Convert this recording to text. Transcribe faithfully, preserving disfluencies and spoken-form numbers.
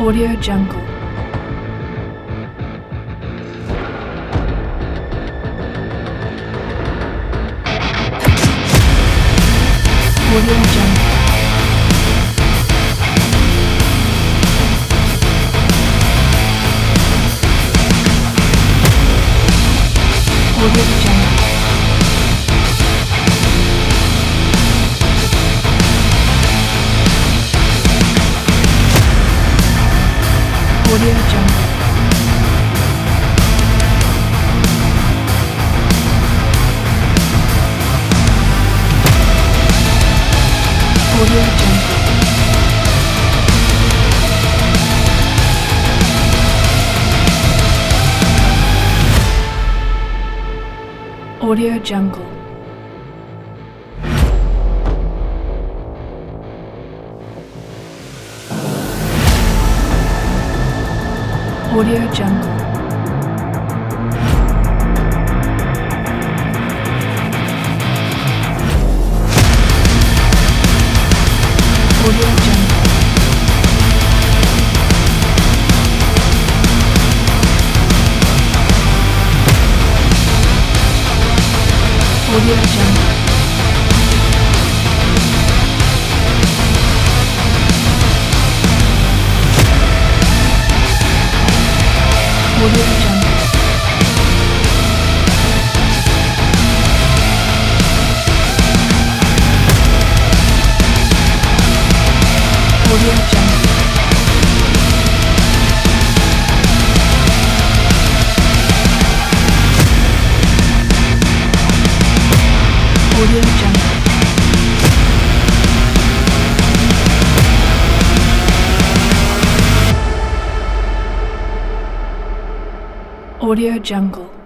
Audio Jungle. Audio Jungle. Audio Jungle. Audio Jungle. Audio Jungle. Audio Jungle. Audio Jungle. Audio Jungle. Audio Jungle. Audio Jungle. Audio Jungle. Audio Jungle. Audio Jungle.